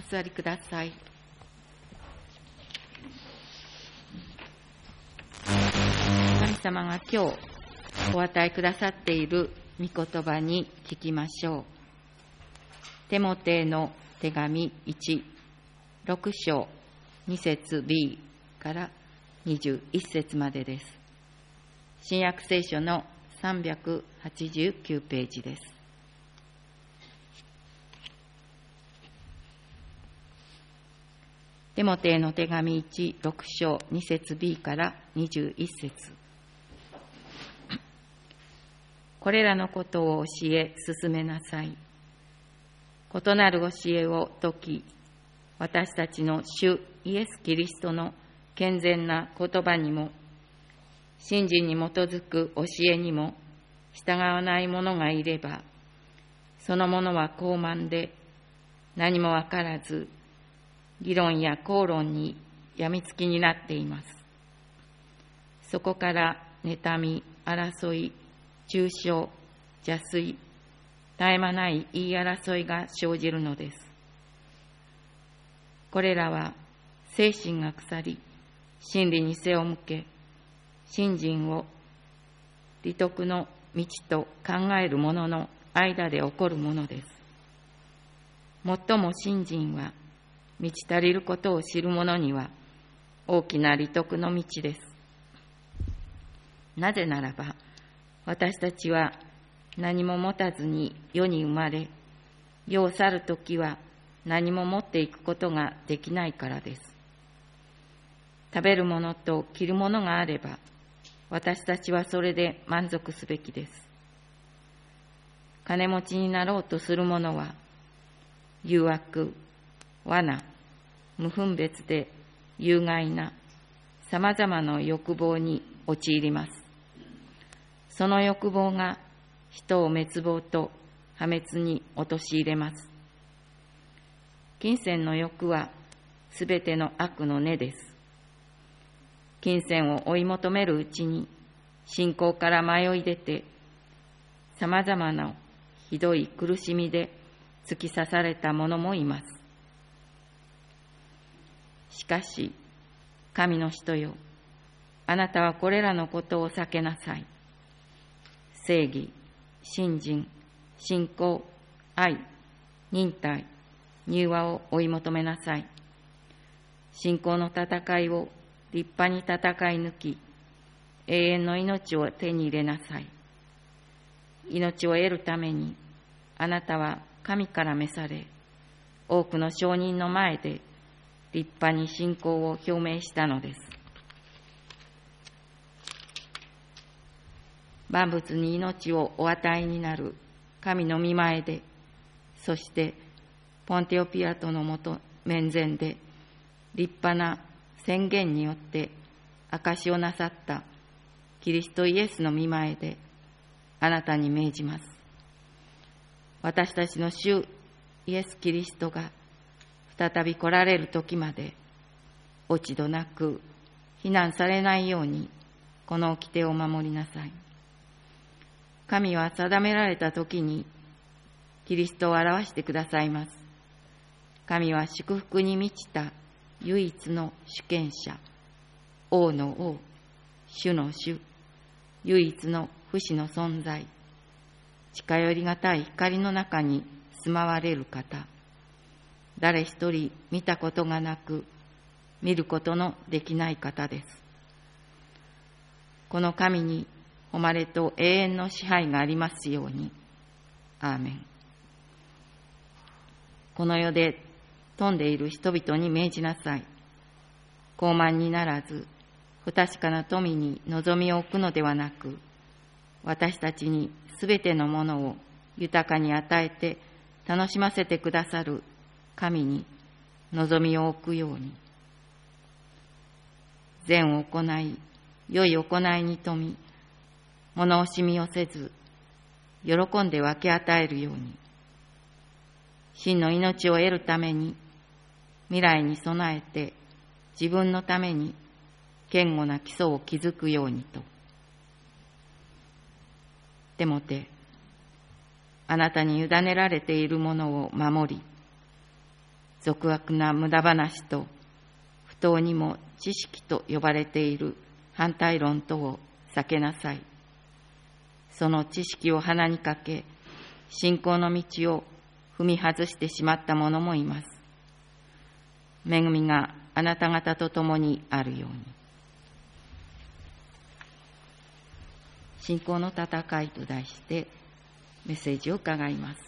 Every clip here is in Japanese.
座りください。神様が今日お与えくださっている御言葉に聞きましょう。テモテの手紙1、6章2節 B から21節までです。新約聖書の389ページです。テモテの手紙1、6章2節 B から21節。これらのことを教え進めなさい。異なる教えを説き、私たちの主イエス・キリストの健全な言葉にも、信心に基づく教えにも従わない者がいれば、その者は傲慢で何もわからず、議論や口論にやみつきになっています。そこから妬み、争い、中傷、邪推、絶え間ない言い争いが生じるのです。これらは精神が腐り、真理に背を向け、信心を利得の道と考える者の間で起こるものです。もっとも信心は、満ち足りることを知る者には大きな利得の道です。なぜならば、私たちは何も持たずに世に生まれ、世を去るときは何も持っていくことができないからです。食べるものと着るものがあれば、私たちはそれで満足すべきです。金持ちになろうとする者は、誘惑、罠、無分別で有害なさまざまな欲望に陥ります。その欲望が人を滅亡と破滅に陥れます。金銭の欲はすべての悪の根です。金銭を追い求めるうちに信仰から迷い出て、さまざまなひどい苦しみで突き刺された者もいます。しかし、神の人よ、あなたはこれらのことを避けなさい。正義、信心、信仰、愛、忍耐、柔和を追い求めなさい。信仰の戦いを立派に戦い抜き、永遠の命を手に入れなさい。命を得るために、あなたは神から召され、多くの証人の前で立派に信仰を表明したのです。万物に命をお与えになる神の御前で、そしてポンテオピラトのもと面前で立派な宣言によって証しをなさったキリストイエスの御前であなたに命じます。私たちの主イエス・キリストが再び来られる時まで落ち度なく非難されないようにこの掟を守りなさい。神は定められた時にキリストを表してくださいます。神は祝福に満ちた唯一の主権者、王の王、主の主、唯一の不死の存在、近寄りがたい光の中に住まわれる方、誰一人見たことがなく、見ることのできない方です。この神に誉れと永遠の支配がありますように。アーメン。この世で富んでいる人々に命じなさい。傲慢にならず、不確かな富に望みを置くのではなく、私たちにすべてのものを豊かに与えて楽しませてくださる神に望みを置くように。善を行い、良い行いに富み、物惜しみをせず、喜んで分け与えるように。真の命を得るために、未来に備えて自分のために堅固な基礎を築くようにと。テモテ、あなたに委ねられているものを守り、 俗悪な無駄話と、不当にも知識と呼ばれている反対論とを避けなさい。その知識を鼻にかけ、信仰の道を踏み外してしまった者もいます。恵みがあなた方と共にあるように。信仰の戦いと題してメッセージを伺います。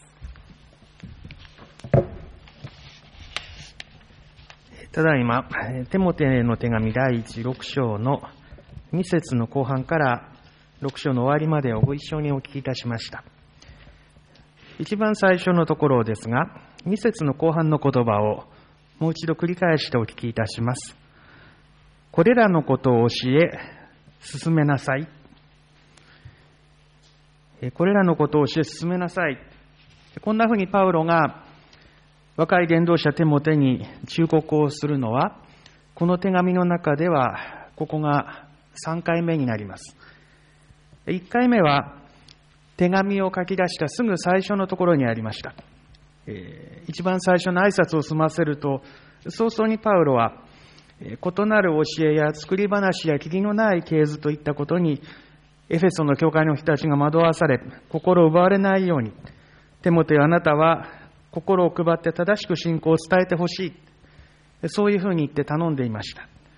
ただいま、テモテへの手紙第6章の2節の後半から6章の終わりまでをご一緒にお聞きいたしました。一番最初のところですが、2節の後半の言葉をもう一度繰り返してお聞きいたします。これらのことを教え、進めなさい。これらのことを教え、進めなさい。こんなふうにパウロが若い伝道者テモテに忠告をするのは、この手紙の中ではここが3回目になります。1回目は手紙を書き出したすぐ最初のところにありました。一番最初の挨拶を済ませると、早々にパウロは異なる教えや作り話や義理のない系図といったことにエフェソの教会の人たちが惑わされ、心を奪われないように、テモテよ、あなたは心を配って正しく信仰を伝えてほしい。そういうふうに言って頼んでいました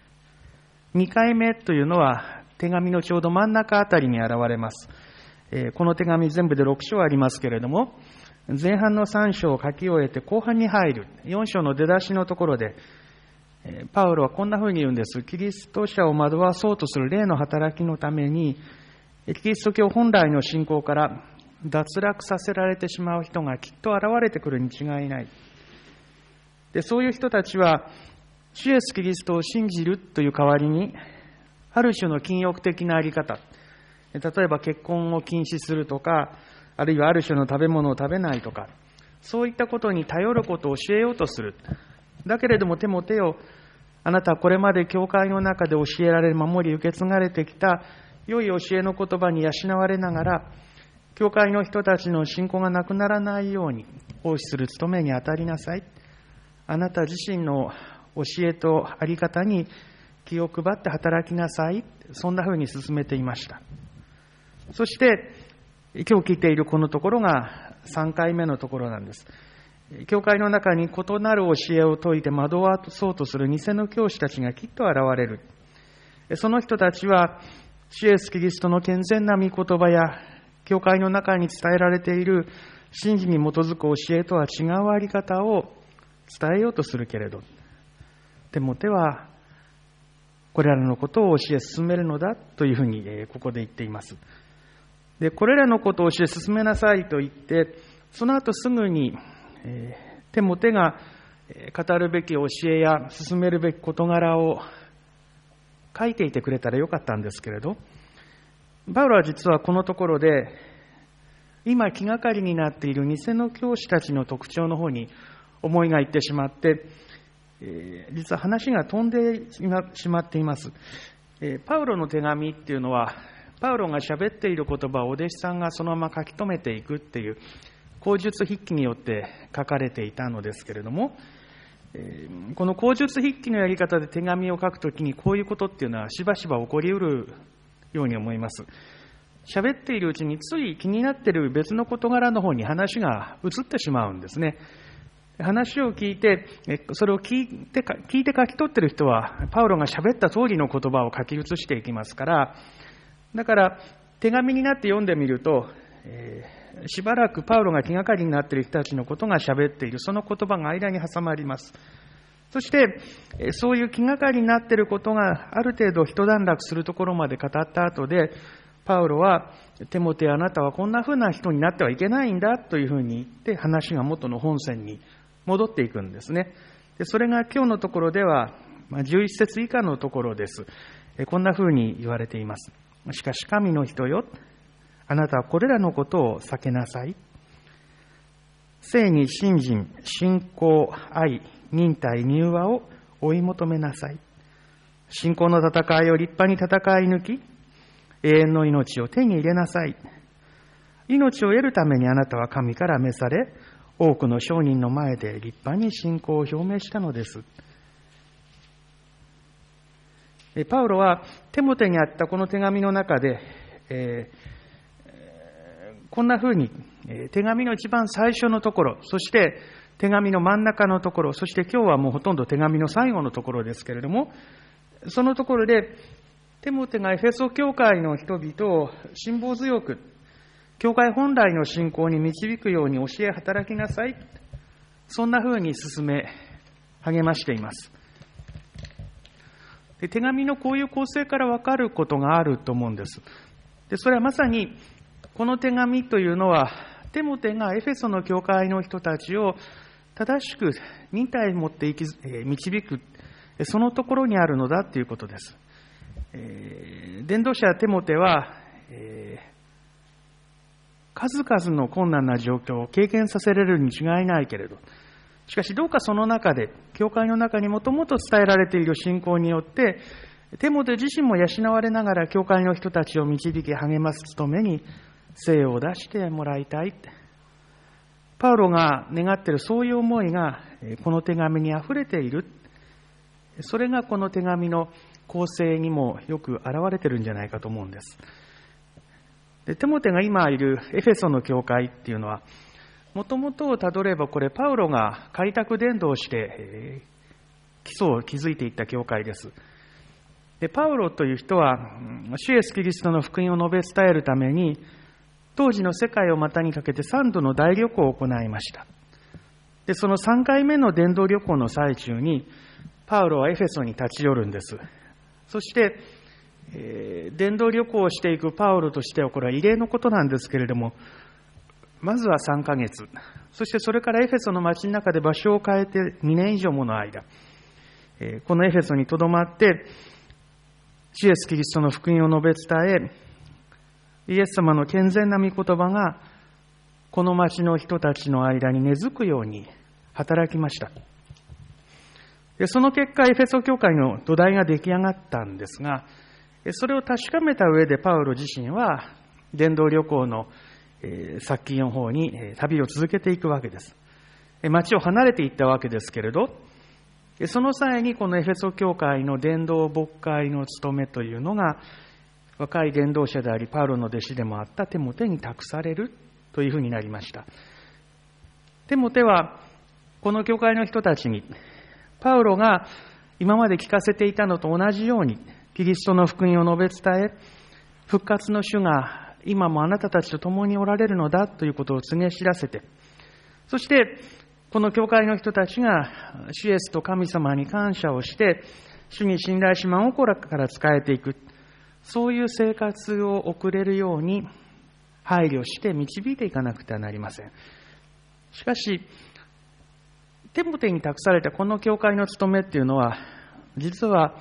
。2回目というのは手紙のちょうど真ん中あたりに現れます。この手紙全部で6章ありますけれども、前半の3章を書き終えて後半に入る4章の出だしのところで、パウロはこんなふうに言うんです。キリスト者を惑わそうとする霊の働きのために、キリスト教本来の信仰から脱落させられてしまう人がきっと現れてくるに違いない。で、そういう人たちは主イエスキリストを信じるという代わりに、ある種の禁欲的なあり方、例えば結婚を禁止するとか、あるいはある種の食べ物を食べないとか、そういったことに頼ることを教えようとする。だけれどもテモテよ、あなたはこれまで教会の中で教えられ、守り受け継がれてきた良い教えの言葉に養われながら、教会の人たちの信仰がなくならないように奉仕する務めに当たりなさい。あなた自身の教えとあり方に気を配って働きなさい。そんなふうに進めていました。そして今日聞いているこのところが3回目のところなんです。教会の中に異なる教えを説いて惑わそうとする偽の教師たちがきっと現れる。その人たちは主イエスキリストの健全な御言葉や教会の中に伝えられている真理に基づく教えとは違うあり方を伝えようとするけれど、テモテはこれらのことを教え進めるのだというふうにここで言っています。で、これらのことを教え進めなさいと言って、その後すぐにテモテが語るべき教えや進めるべき事柄を書いていてくれたらよかったんですけれど、パウロは実はこのところで今気がかりになっている偽の教師たちの特徴の方に思いがいってしまって、実は話が飛んでしまっています。パウロの手紙っていうのは、パウロが喋っている言葉をお弟子さんがそのまま書き留めていくっていう口述筆記によって書かれていたのですけれども、この口述筆記のやり方で手紙を書くときにこういうことっていうのはしばしば起こりうるように思います。喋っているうちについ気になっている別の事柄の方に話が移ってしまうんですね。話を聞いて、それを聞いて書き取っている人はパウロが喋った通りの言葉を書き写していきますから、だから手紙になって読んでみると、しばらくパウロが気がかりになっている人たちのことが喋っている、その言葉が間に挟まります。そしてそういう気がかりになっていることがある程度一段落するところまで語った後で、パウロはテモテ、あなたはこんなふうな人になってはいけないんだというふうに言って話が元の本線に戻っていくんですね。で、それが今日のところでは11節以下のところです。こんなふうに言われています。しかし神の人よ、あなたはこれらのことを避けなさい。正義、信心、信仰、愛、忍耐、柔和を追い求めなさい。信仰の戦いを立派に戦い抜き、永遠の命を手に入れなさい。命を得るためにあなたは神から召され、 多くの商人の前で立派に信仰を表明したのです。パウロはテモテにあったこの手紙の中で、こんなふうに手紙の一番最初のところ、そして手紙の真ん中のところ、そして今日はもうほとんど手紙の最後のところですけれども、そのところでテモテがエフェソ教会の人々を辛抱強く教会本来の信仰に導くように教え働きなさい、そんなふうに進め励ましています。で、手紙のこういう構成から分かることがあると思うんです。で、それはまさにこの手紙というのはテモテがエフェソの教会の人たちを正しく忍耐を持って導く、そのところにあるのだということです。伝道者テモテは、数々の困難な状況を経験させられるに違いないけれど、しかしどうかその中で、教会の中にもともと伝えられている信仰によって、テモテ自身も養われながら教会の人たちを導き励ます務めに精を出してもらいたい。パウロが願っているそういう思いがこの手紙にあふれている。それがこの手紙の構成にもよく現れているんじゃないかと思うんです。で、テモテが今いるエフェソの教会っていうのは、もともとをたどればこれパウロが開拓伝道して基礎を築いていった教会です。で、パウロという人は主イエスキリストの福音を述べ伝えるために当時の世界を股にかけて3度の大旅行を行いました。で、その3回目の伝道旅行の最中にパウロはエフェソに立ち寄るんです。そして伝道旅行をしていくパウロとしてはこれは異例のことなんですけれども、まずは3ヶ月、そしてそれからエフェソの町の中で場所を変えて2年以上もの間、このエフェソにとどまって主イエスキリストの福音を述べ伝え、イエス様の健全な御言葉がこの町の人たちの間に根付くように働きました。で、その結果エフェソ教会の土台が出来上がったんですが、それを確かめた上でパウロ自身は伝道旅行の先金の方に旅を続けていくわけです。町を離れていったわけですけれど、その際にこのエフェソ教会の伝道牧会の務めというのが若い伝道者でありパウロの弟子でもあったテモテに託されるというふうになりました。テモテはこの教会の人たちにパウロが今まで聞かせていたのと同じようにキリストの福音を述べ伝え、復活の主が今もあなたたちと共におられるのだということを告げ知らせて、そしてこの教会の人たちが主イエスと神様に感謝をして主に信頼し真心から仕えていく、そういう生活を送れるように配慮して導いていかなくてはなりません。しかしテモテに託されたこの教会の務めっていうのは実は、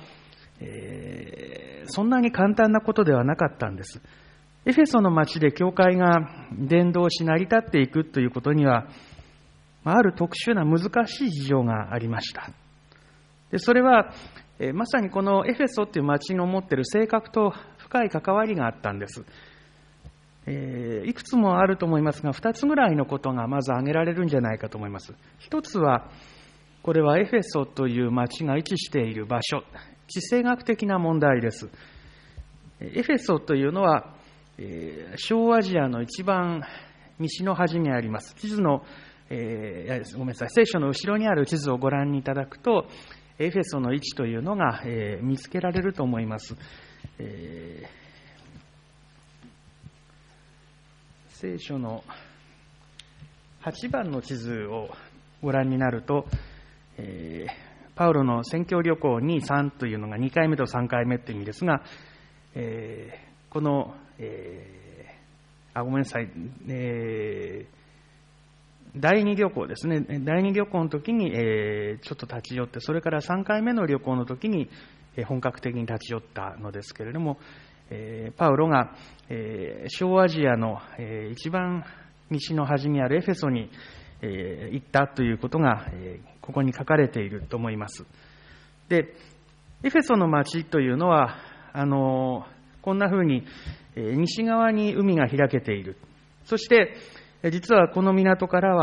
そんなに簡単なことではなかったんです。エフェソの町で教会が伝道し成り立っていくということにはある特殊な難しい事情がありました。で、それはまさにこのエフェソという町の持っている性格と深い関わりがあったんです。いくつもあると思いますが、2つぐらいのことがまず挙げられるんじゃないかと思います。一つは、これはエフェソという町が位置している場所、地政学的な問題です。エフェソというのは、小アジアの一番西の端にあります。地図の、ごめんなさい、聖書の後ろにある地図をご覧いただくと、エフェソの位置というのが、見つけられると思います。聖書の8番の地図をご覧になると、パウロの宣教旅行に3というのが2回目と3回目という意味ですが、この、ごめんなさい、第2旅行ですね。第2旅行の時に、ちょっと立ち寄って、それから3回目の旅行の時に、本格的に立ち寄ったのですけれども、パウロが、小アジアの、一番西の端にあるエフェソに、行ったということが、ここに書かれていると思います。で、エフェソの町というのはこんなふうに、西側に海が開けている。そして実はこの港からは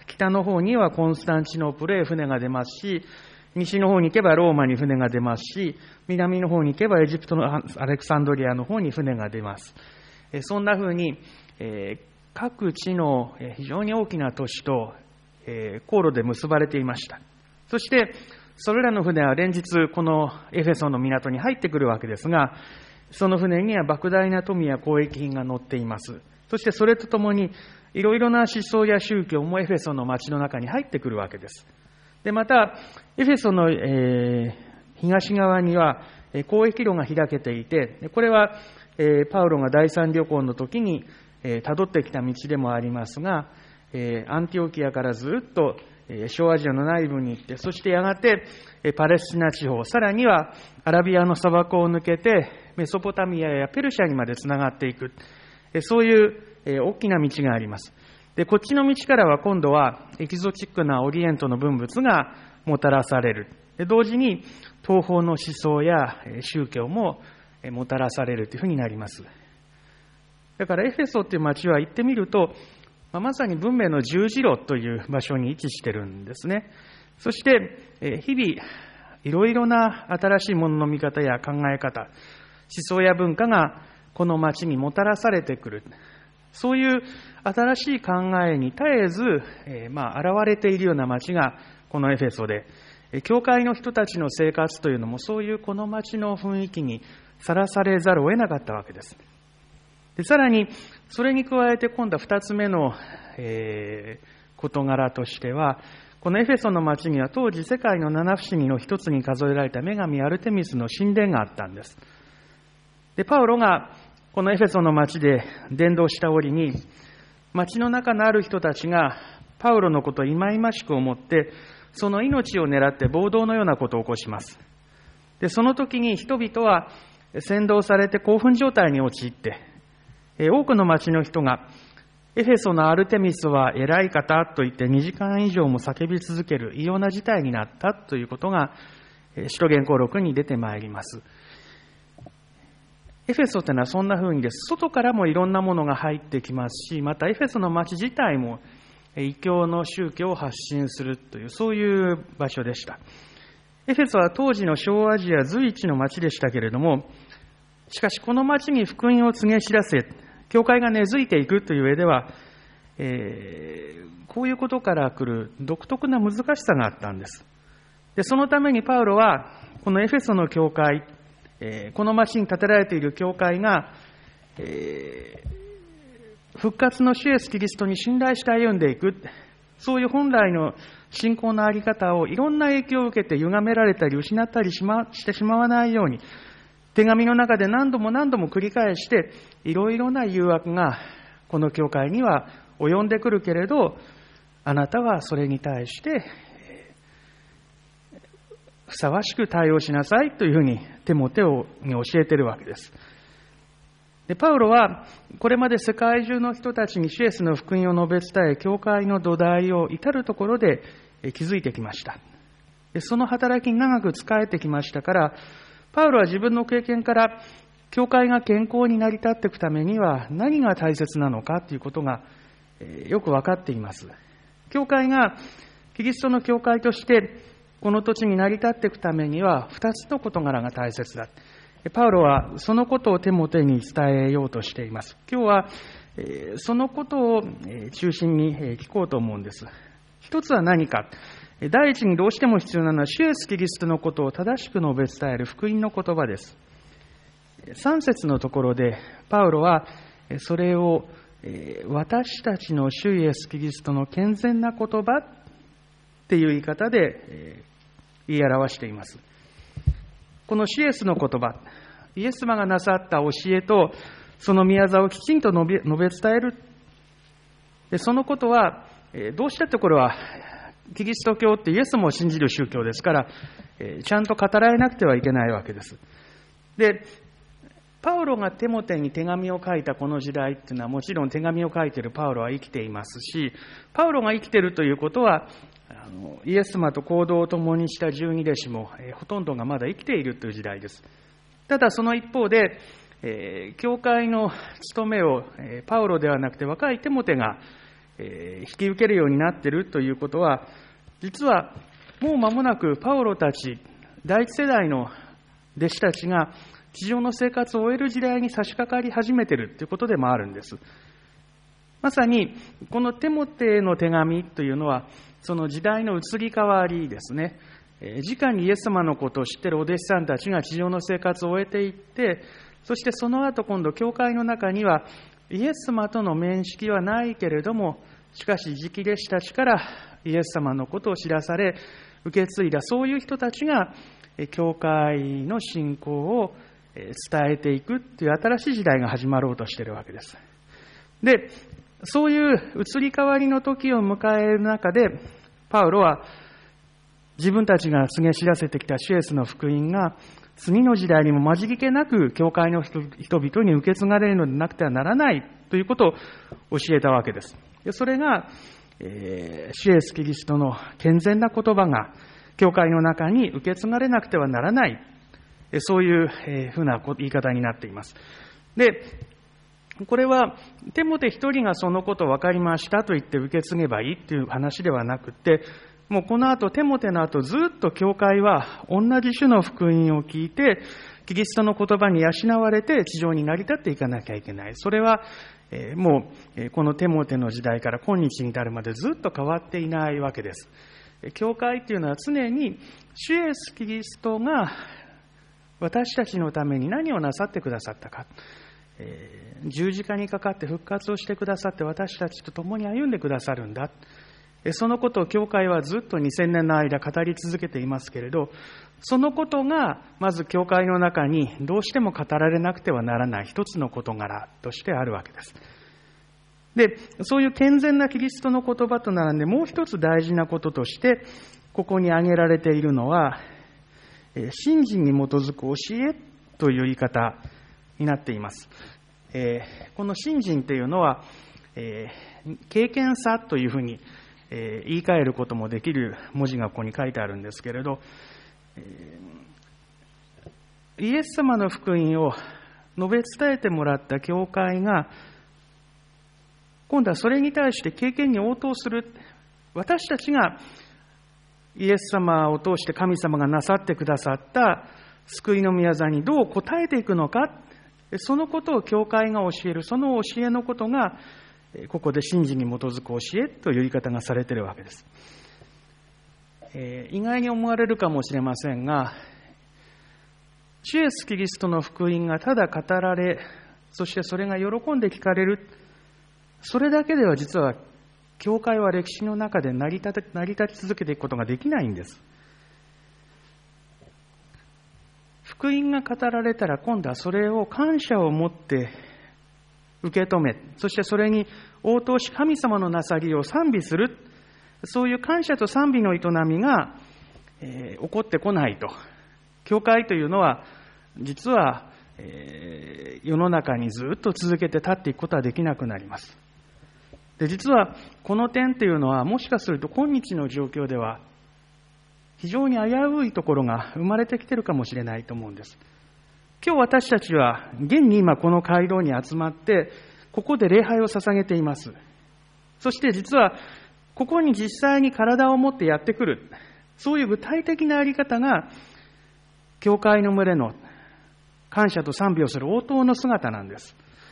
北の方にはコンスタンチノープルへ船が出ますし、西の方に行けばローマに船が出ますし、南の方に行けばエジプトのアレクサンドリアの方に船が出ます。そんな風に、各地の非常に大きな都市と航路で結ばれていました。そしてそれらの船は連日このエフェソの港に入ってくるわけですが、その船には莫大な富や交易品が載っています。そしてそれとともにいろいろな思想や宗教もエフェソの町の中に入ってくるわけです。でまたエフェソの、東側には交易路が開けていて、これは、パウロが第三旅行の時にたどってきた道でもありますが、アンティオキアからずっと小アジアの内部に行って、そしてやがてパレスチナ地方、さらにはアラビアの砂漠を抜けてメソポタミアやペルシャにまでつながっていく、そういう大きな道があります。でこっちの道からは今度はエキゾチックなオリエントの文物がもたらされる。で同時に東方の思想や宗教ももたらされるというふうになります。だからエフェソという町は行ってみると、まさに文明の十字路という場所に位置しているんですね。そして日々いろいろな新しいものの見方や考え方、思想や文化がこの町にもたらされてくる。そういう新しい考えに絶えず、現れているような町がこのエフェソで、教会の人たちの生活というのもそういうこの町の雰囲気にさらされざるを得なかったわけです。でさらにそれに加えて今度は2つ目の、事柄としては、このエフェソの町には当時世界の七不思議の一つに数えられた女神アルテミスの神殿があったんです。でパウロがこのエフェソの町で伝道した折に、町の中のある人たちがパウロのことを忌々しく思って、その命を狙って暴動のようなことを起こします。でその時に人々は扇動されて興奮状態に陥って、多くの町の人がエフェソのアルテミスは偉い方と言って2時間以上も叫び続ける異様な事態になったということが使徒言行録に出てまいります。エフェソというのはそんな風にです。外からもいろんなものが入ってきますし、またエフェソの町自体も異教の宗教を発信するという、そういう場所でした。エフェソは当時の小アジア随一の町でしたけれども、しかしこの町に福音を告げ知らせ、教会が根付いていくという上では、こういうことから来る独特な難しさがあったんです。でそのためにパウロはこのエフェソの教会、この町に建てられている教会が、復活の主イエスキリストに信頼して歩んでいく、そういう本来の信仰のあり方をいろんな影響を受けて歪められたり失ったりしてしまわないように、手紙の中で何度も何度も繰り返していろいろな誘惑がこの教会には及んでくるけれど、あなたはそれに対してふさわしく対応しなさいというふうにテモテに教えているわけです。でパウロはこれまで世界中の人たちに主イエスの福音を述べ伝え、教会の土台を至るところで築いてきました。でその働きに長く仕えてきましたから、パウロは自分の経験から教会が健康に成り立っていくためには何が大切なのかということがよく分かっています。教会がキリストの教会としてこの土地に成り立っていくためには2つの事柄が大切だ。パウロはそのことをテモテに伝えようとしています。今日はそのことを中心に聞こうと思うんです。一つは何か。第一にどうしても必要なのは主イエスキリストのことを正しく述べ伝える福音の言葉です。3節のところでパウロはそれを私たちの主イエスキリストの健全な言葉っていう言い方で言い表しています。この主イエスの言葉、イエス様がなさった教えとその宮座をきちんと述べ伝える。でそのことはどうしたってこれはキリスト教ってイエスも信じる宗教ですから、ちゃんと語られなくてはいけないわけです。でパウロがテモテに手紙を書いたこの時代っていうのは、もちろん手紙を書いているパウロは生きていますし、パウロが生きているということはイエス様と行動を共にした十二弟子もほとんどがまだ生きているという時代です。ただその一方で、教会の務めをパウロではなくて若いテモテが引き受けるようになっているということは、実はもう間もなくパウロたち、第一世代の弟子たちが地上の生活を終える時代に差し掛かり始めているということでもあるんです。まさにこのテモテへの手紙というのは、その時代の移り変わりですね。直にイエス様のことを知っているお弟子さんたちが地上の生活を終えていって、そしてその後今度教会の中にはイエス様との面識はないけれども、しかし直弟子たちからイエス様のことを知らされ受け継いだ、そういう人たちが教会の信仰を伝えていくという新しい時代が始まろうとしているわけです。で、そういう移り変わりの時を迎える中で、パウロは自分たちが告げ知らせてきた主イエスの福音が次の時代にもまじりけなく教会の人々に受け継がれるのでなくてはならないということを教えたわけです。それが、主イエスキリストの健全な言葉が教会の中に受け継がれなくてはならない、そういうふうな言い方になっています。で、これはテモテ一人がそのことを分かりましたと言って受け継げばいいという話ではなくて、もうこの後テモテの後ずっと教会は同じ種の福音を聞いてキリストの言葉に養われて地上に成り立っていかなきゃいけない。それはもうこのテモテの時代から今日に至るまでずっと変わっていないわけです。教会というのは常に主イエスキリストが私たちのために何をなさってくださったか、十字架にかかって復活をしてくださって私たちと共に歩んでくださるんだ、そのことを教会はずっと2000年の間語り続けていますけれど、そのことがまず教会の中にどうしても語られなくてはならない一つの事柄としてあるわけです。で、そういう健全なキリストの言葉と並んでもう一つ大事なこととしてここに挙げられているのは、信心に基づく教えという言い方になっています。この信心というのは、経験さというふうに言い換えることもできる文字がここに書いてあるんですけれど、イエス様の福音を述べ伝えてもらった教会が今度はそれに対して経験に応答する。私たちがイエス様を通して神様がなさってくださった救いの御業にどう応えていくのか、そのことを教会が教える。その教えのことがここで信心に基づく教えという言い方がされているわけです。意外に思われるかもしれませんが、主イエスキリストの福音がただ語られ、そしてそれが喜んで聞かれる、それだけでは実は教会は歴史の中で成り立ち続けていくことができないんです。福音が語られたら今度はそれを感謝を持って受け止め、そしてそれに応答し神様のなさりを賛美する、そういう感謝と賛美の営みが、起こってこないと。教会というのは実は、世の中にずっと続けて立っていくことはできなくなります。で、実はこの点というのはもしかすると今日の状況では非常に危ういところが生まれてきているかもしれないと思うんです。今日私たちは現に今この街道に集まってここで礼拝を捧げています。そして実はここに実際に体を持ってやってくる、そういう具体的なあり方が教会の群れの感謝と賛美をする応答の姿なんです。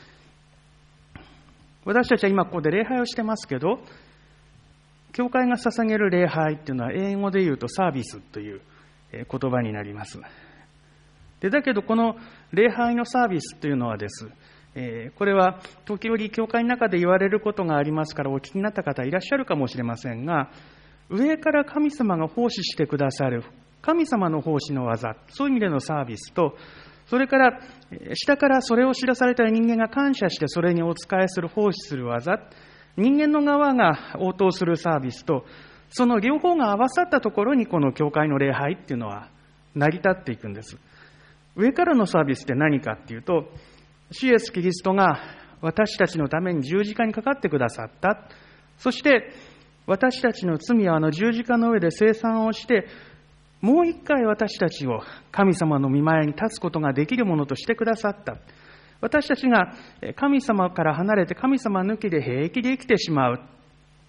私たちは今ここで礼拝をしてますけど、教会が捧げる礼拝っていうのは英語で言うとサービスという言葉になります。で、だけどこの礼拝のサービスというのはです、これは時折教会の中で言われることがありますからお聞きになった方いらっしゃるかもしれませんが、上から神様が奉仕してくださる神様の奉仕の技、そういう意味でのサービスと、それから下からそれを知らされた人間が感謝してそれにお仕えする奉仕する技、人間の側が応答するサービスと、その両方が合わさったところにこの教会の礼拝っていうのは成り立っていくんです。上からのサービスって何かっていうと、主イエスキリストが私たちのために十字架にかかってくださった。そして私たちの罪は十字架の上で清算をして、もう一回私たちを神様の御前に立つことができるものとしてくださった。私たちが神様から離れて神様抜きで平気で生きてしまう。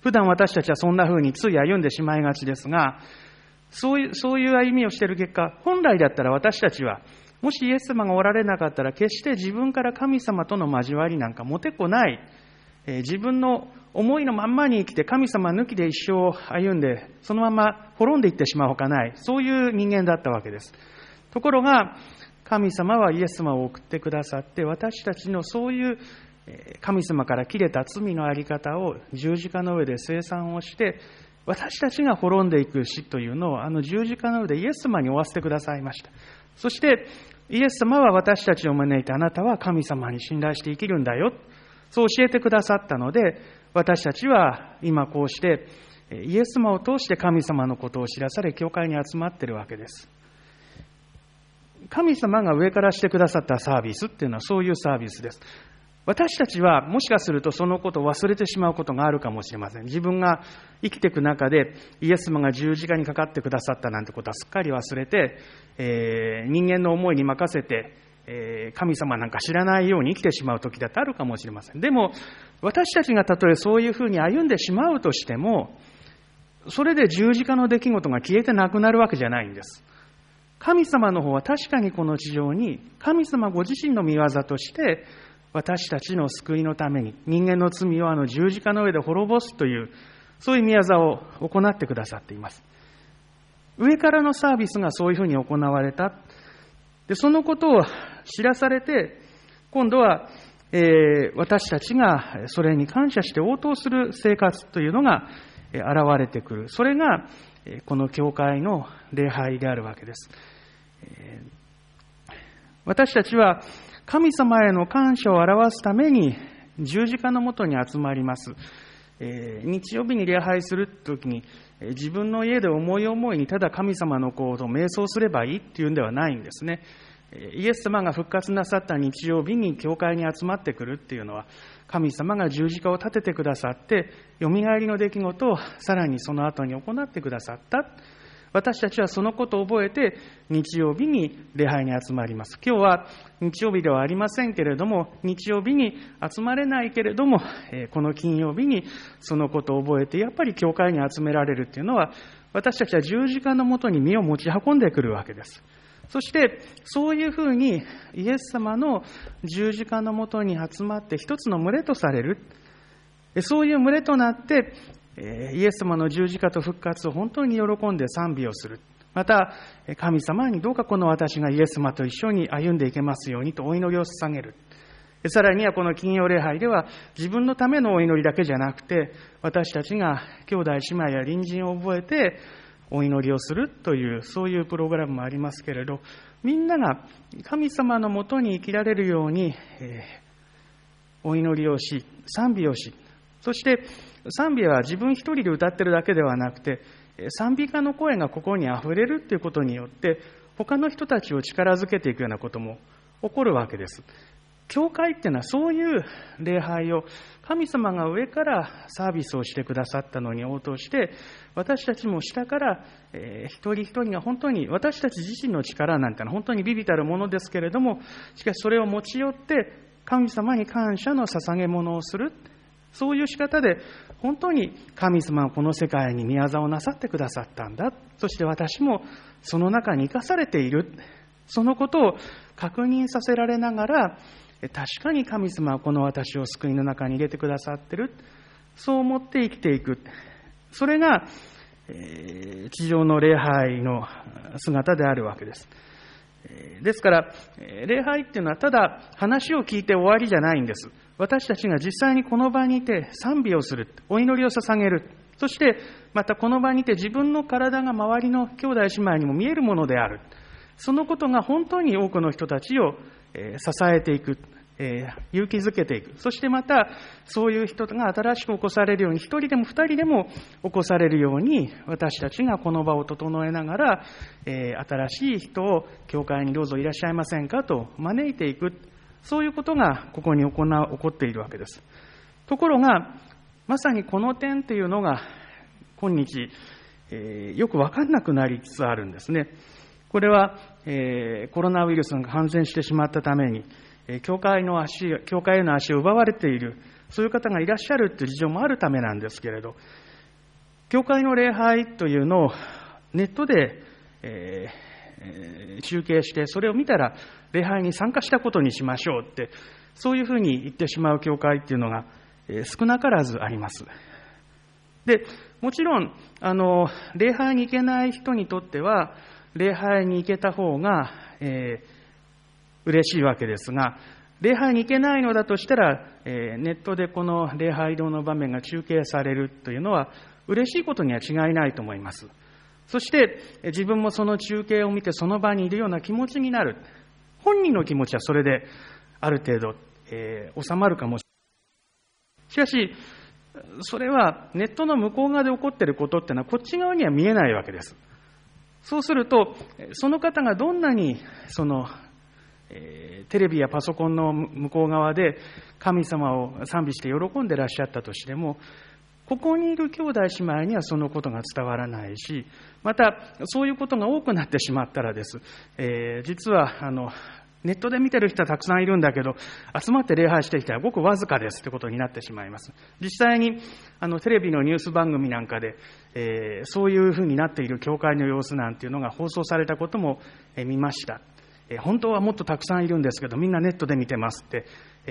普段私たちはそんな風につい歩んでしまいがちですが、そういう歩みをしている結果、本来だったら私たちは、もしイエス様がおられなかったら、決して自分から神様との交わりなんか持てこない、自分の思いのまんまに生きて神様抜きで一生を歩んで、そのまま滅んでいってしまうほかない、そういう人間だったわけです。ところが、神様はイエス様を送ってくださって、私たちのそういう神様から切れた罪のあり方を十字架の上で清算をして、私たちが滅んでいく死というのを十字架の上でイエス様に負わせてくださいました。そしてイエス様は私たちを招いて、あなたは神様に信頼して生きるんだよ、そう教えてくださったので、私たちは今こうしてイエス様を通して神様のことを知らされ、教会に集まっているわけです。神様が上からしてくださったサービスっていうのはそういうサービスです。私たちはもしかするとそのことを忘れてしまうことがあるかもしれません。自分が生きていく中でイエス様が十字架にかかってくださったなんてことはすっかり忘れて、人間の思いに任せて、神様なんか知らないように生きてしまう時だってあるかもしれません。でも私たちがたとえそういうふうに歩んでしまうとしても、それで十字架の出来事が消えてなくなるわけじゃないんです。神様の方は確かにこの地上に神様ご自身の御業として私たちの救いのために人間の罪を十字架の上で滅ぼすという、そういう御業を行ってくださっています。上からのサービスがそういうふうに行われた。で、そのことを知らされて、今度は、私たちがそれに感謝して応答する生活というのが現れてくる。それがこの教会の礼拝であるわけです。私たちは神様への感謝を表すために十字架のもとに集まります。日曜日に礼拝するときに自分の家で思い思いにただ神様のことを瞑想すればいいっていうんではないんですね。イエス様が復活なさった日曜日に教会に集まってくるっていうのは、神様が十字架を立ててくださってよみがえりの出来事をさらにその後に行ってくださった。私たちはそのことを覚えて日曜日に礼拝に集まります。今日は日曜日ではありませんけれども、日曜日に集まれないけれども、この金曜日にそのことを覚えてやっぱり教会に集められるというのは、私たちは十字架のもとに身を持ち運んでくるわけです。そしてそういうふうにイエス様の十字架のもとに集まって一つの群れとされる、そういう群れとなってイエス様の十字架と復活を本当に喜んで賛美をする。また神様にどうかこの私がイエス様と一緒に歩んでいけますようにとお祈りを捧げる。さらにはこの金曜礼拝では自分のためのお祈りだけじゃなくて、私たちが兄弟姉妹や隣人を覚えてお祈りをするという、そういうプログラムもありますけれど、みんなが神様のもとに生きられるように、お祈りをし、賛美をし、そして賛美は自分一人で歌ってるだけではなくて、賛美歌の声がここにあふれるということによって他の人たちを力づけていくようなことも起こるわけです。教会っていうのはそういう礼拝を神様が上からサービスをしてくださったのに応答して、私たちも下から、一人一人が本当に私たち自身の力なんてのは本当に微々たるものですけれども、しかしそれを持ち寄って神様に感謝の捧げ物をする、そういう仕方で本当に神様はこの世界に御業をなさってくださったんだ、そして私もその中に生かされている、そのことを確認させられながら、確かに神様はこの私を救いの中に入れてくださっている、そう思って生きていく、それが、地上の礼拝の姿であるわけです。ですから礼拝っていうのはただ話を聞いて終わりじゃないんです。私たちが実際にこの場にいて賛美をする、お祈りを捧げる、そしてまたこの場にいて自分の体が周りの兄弟姉妹にも見えるものである、そのことが本当に多くの人たちを支えていく、勇気づけていく、そしてまたそういう人が新しく起こされるように、一人でも二人でも起こされるように、私たちがこの場を整えながら、新しい人を教会にどうぞいらっしゃいませんかと招いていく、そういうことがここに起こっているわけです。ところがまさにこの点というのが今日、よく分かんなくなりつつあるんですね。これは、コロナウイルスが感染してしまったために教会への足を奪われているそういう方がいらっしゃるという事情もあるためなんですけれど、教会の礼拝というのをネットで、中継して、それを見たら礼拝に参加したことにしましょうって、そういうふうに言ってしまう教会っていうのが少なからずあります。で、もちろん礼拝に行けない人にとっては礼拝に行けた方が、嬉しいわけですが、礼拝に行けないのだとしたら、ネットでこの礼拝堂の場面が中継されるというのは嬉しいことには違いないと思います。そして自分もその中継を見てその場にいるような気持ちになる。本人の気持ちはそれである程度、収まるかもしれない。しかしそれはネットの向こう側で起こっていることってのはこっち側には見えないわけです。そうするとその方がどんなにテレビやパソコンの向こう側で神様を賛美して喜んでいらっしゃったとしても、ここにいる兄弟姉妹にはそのことが伝わらないし、またそういうことが多くなってしまったらです、実はネットで見てる人はたくさんいるんだけど、集まって礼拝している人はごくわずかですということになってしまいます。実際にテレビのニュース番組なんかで、そういうふうになっている教会の様子なんていうのが放送されたことも見ました。本当はもっとたくさんいるんですけど、みんなネットで見てますって、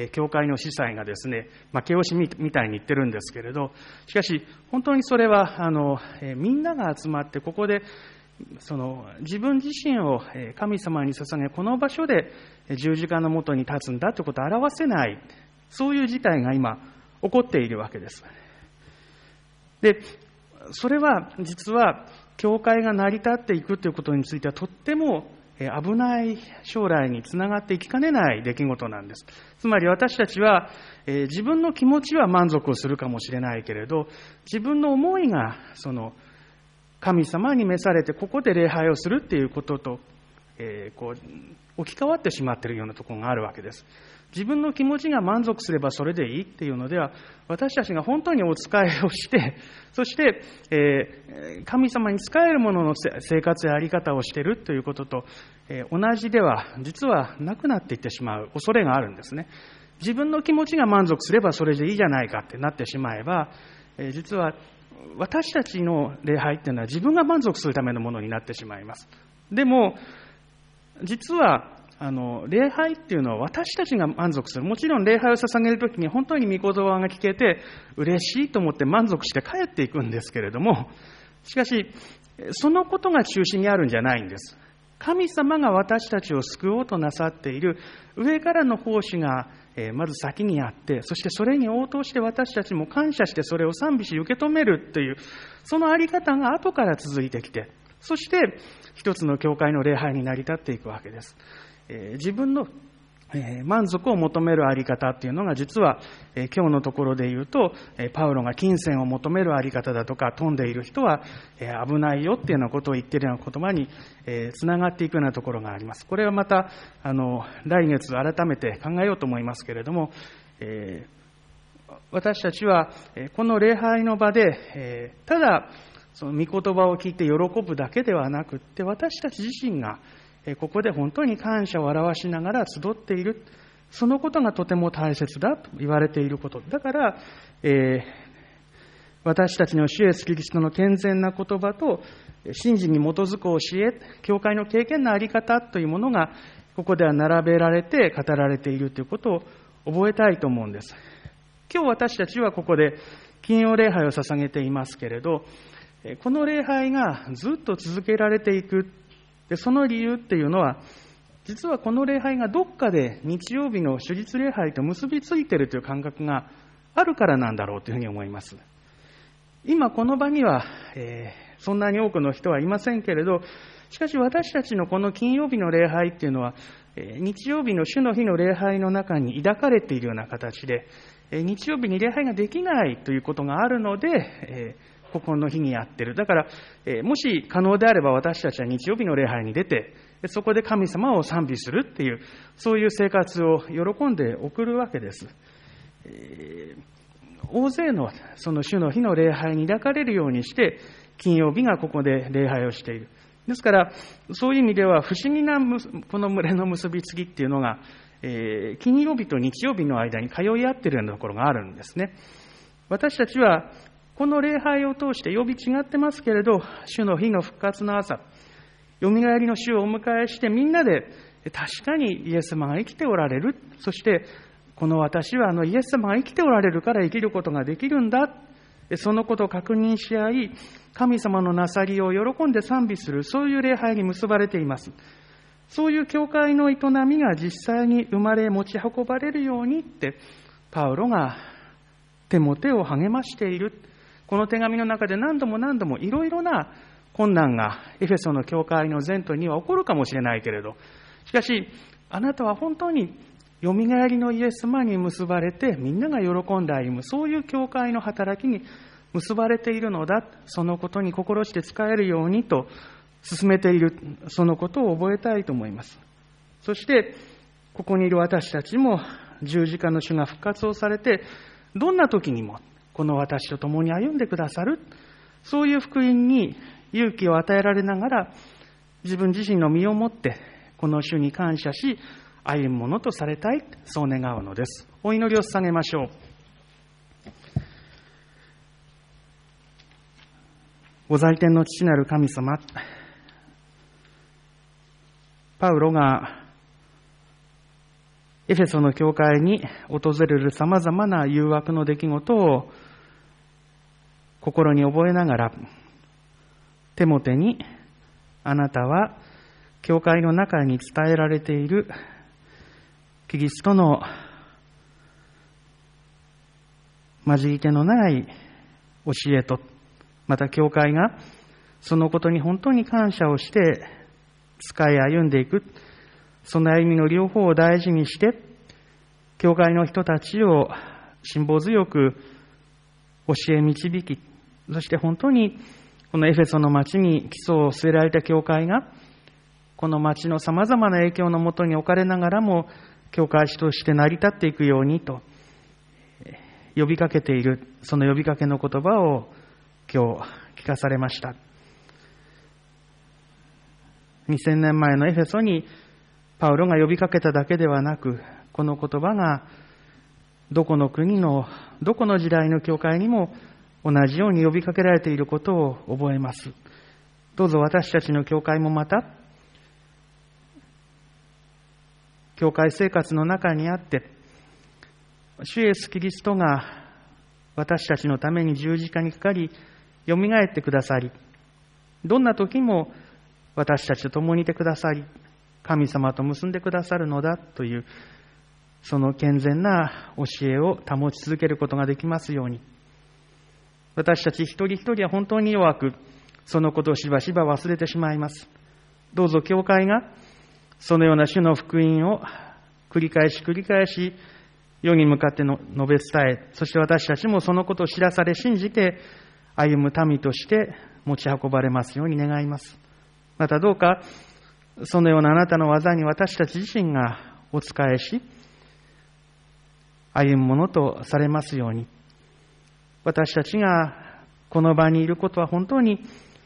教会の司祭がですね、負け惜しみみたいに言ってるんですけれど、しかし本当にそれはみんなが集まってここで自分自身を神様に捧げ、この場所で十字架の下に立つんだということを表せない、そういう事態が今起こっているわけです。で、それは実は教会が成り立っていくということについてはとっても危ない将来につながっていきかねない出来事なんです。つまり私たちは自分の気持ちは満足をするかもしれないけれど、自分の思いが神様に召されてここで礼拝をするっていうことと、置き換わってしまっているようなところがあるわけです。自分の気持ちが満足すればそれでいいっていうのでは、私たちが本当にお仕えをして、そして、神様に仕えるものの生活やあり方をしているということと、同じでは実はなくなっていってしまう恐れがあるんですね。自分の気持ちが満足すればそれでいいじゃないかってなってしまえば、実は私たちの礼拝っていうのは自分が満足するためのものになってしまいます。でも実は礼拝っていうのは私たちが満足する。もちろん礼拝を捧げるときに本当に御言葉が聞けて嬉しいと思って満足して帰っていくんですけれども、しかしそのことが中心にあるんじゃないんです。神様が私たちを救おうとなさっている上からの奉仕がまず先にあって、そしてそれに応答して私たちも感謝してそれを賛美し受け止めるという、そのあり方が後から続いてきて、そして一つの教会の礼拝に成り立っていくわけです。自分の満足を求めるあり方っていうのが実は今日のところで言うと、パウロが金銭を求めるあり方だとか、富んでいる人は危ないよっていうようなことを言っているような言葉につながっていくようなところがあります。これはまた来月改めて考えようと思いますけれども、私たちはこの礼拝の場でただその御言葉を聞いて喜ぶだけではなくって、私たち自身がここで本当に感謝を表しながら集っている、そのことがとても大切だと言われていることだから、私たちの主イエスキリストの健全な言葉と真理に基づく教え、教会の経験のあり方というものがここでは並べられて語られているということを覚えたいと思うんです。今日私たちはここで金曜礼拝を捧げていますけれど、この礼拝がずっと続けられていく、でその理由っていうのは、実はこの礼拝がどっかで日曜日の主日礼拝と結びついているという感覚があるからなんだろうというふうに思います。今この場には、そんなに多くの人はいませんけれど、しかし私たちのこの金曜日の礼拝っていうのは、日曜日の主の日の礼拝の中に抱かれているような形で、日曜日に礼拝ができないということがあるので、ここの日にやってる。だから、もし可能であれば私たちは日曜日の礼拝に出て、そこで神様を賛美するっていう、そういう生活を喜んで送るわけです。大勢のその主の日の礼拝に抱かれるようにして、金曜日がここで礼拝をしている。ですから、そういう意味では不思議なこの群れの結びつきっていうのが、 金曜日と日曜日の間に通い合っているようなところがあるんですね。私たちはこの礼拝を通して曜日違ってますけれど、主の日の復活の朝、よみがえりの主をお迎えしてみんなで確かにイエス様が生きておられる。そしてこの私はイエス様が生きておられるから生きることができるんだ。そのことを確認し合い、神様のなさりを喜んで賛美する、そういう礼拝に結ばれています。そういう教会の営みが実際に生まれ持ち運ばれるようにってパウロがテモテを励ましている。この手紙の中で何度もいろいろな困難がエフェソの教会の前途には起こるかもしれないけれど、しかしあなたは本当によみがえりのイエス様に結ばれてみんなが喜んで歩む、そういう教会の働きに結ばれているのだ。そのことに心して使えるようにと進めている、そのことを覚えたいと思います。そしてここにいる私たちも十字架の主が復活をされて、どんな時にもこの私と共に歩んでくださる、そういう福音に勇気を与えられながら、自分自身の身をもってこの主に感謝し歩むものとされたい、そう願うのです。お祈りを捧げましょう。ご在天の父なる神様、パウロがエフェソの教会に訪れるさまざまな誘惑の出来事を心に覚えながら、テモテに、あなたは教会の中に伝えられているキリストの混じり気のない教えと、また教会がそのことに本当に感謝をして使い歩んでいく、その歩みの両方を大事にして、教会の人たちを辛抱強く教え導き、そして本当にこのエフェソの町に基礎を据えられた教会が、この町のさまざまな影響のもとに置かれながらも、教会として成り立っていくようにと呼びかけている、その呼びかけの言葉を今日聞かされました。2000年前のエフェソにパウロが呼びかけただけではなく、この言葉がどこの国のどこの時代の教会にも同じように呼びかけられていることを覚えます。どうぞ私たちの教会もまた、教会生活の中にあって、主イエスキリストが私たちのために十字架にかかり、よみがえってくださり、どんな時も私たちと共にいてくださり、神様と結んでくださるのだという、その健全な教えを保ち続けることができますように。私たち一人一人は本当に弱く、そのことをしばしば忘れてしまいます。どうぞ教会がそのような主の福音を繰り返し世に向かって述べ伝え、そして私たちもそのことを知らされ信じて歩む民として持ち運ばれますように願います。またどうかそのようなあなたの技に私たち自身がお仕えし、歩むものとされますように。私たちがこの場にいることは本当に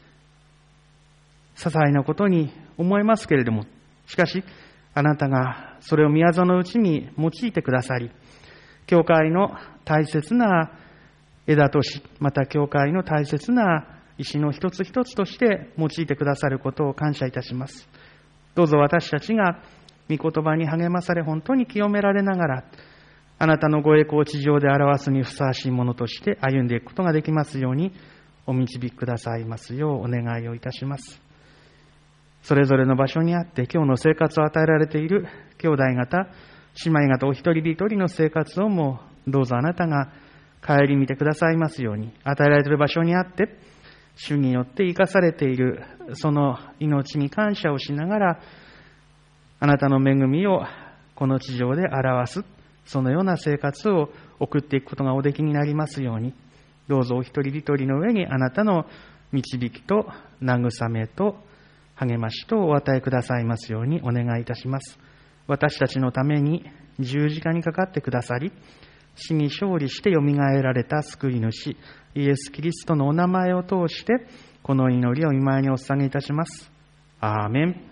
些細なことに思えますけれども、しかしあなたがそれを宮園のうちに用いてくださり、教会の大切な枝とし、また教会の大切な石の一つ一つとして用いてくださることを感謝いたします。どうぞ私たちが御言葉に励まされ、本当に清められながら、あなたのご栄光を地上で表すにふさわしいものとして歩んでいくことができますようにお導きくださいますようお願いをいたします。それぞれの場所にあって今日の生活を与えられている兄弟方、姉妹方お一人一人の生活をもどうぞあなたが顧みてくださいますように、与えられている場所にあって主によって生かされているその命に感謝をしながら、あなたの恵みをこの地上で表す、そのような生活を送っていくことがおできになりますように、どうぞお一人一人の上にあなたの導きと慰めと励ましとお与えくださいますようにお願いいたします。私たちのために十字架にかかってくださり、死に勝利してよみがえられた救い主イエス・キリストのお名前を通してこの祈りを御前にお捧げいたします。アーメン。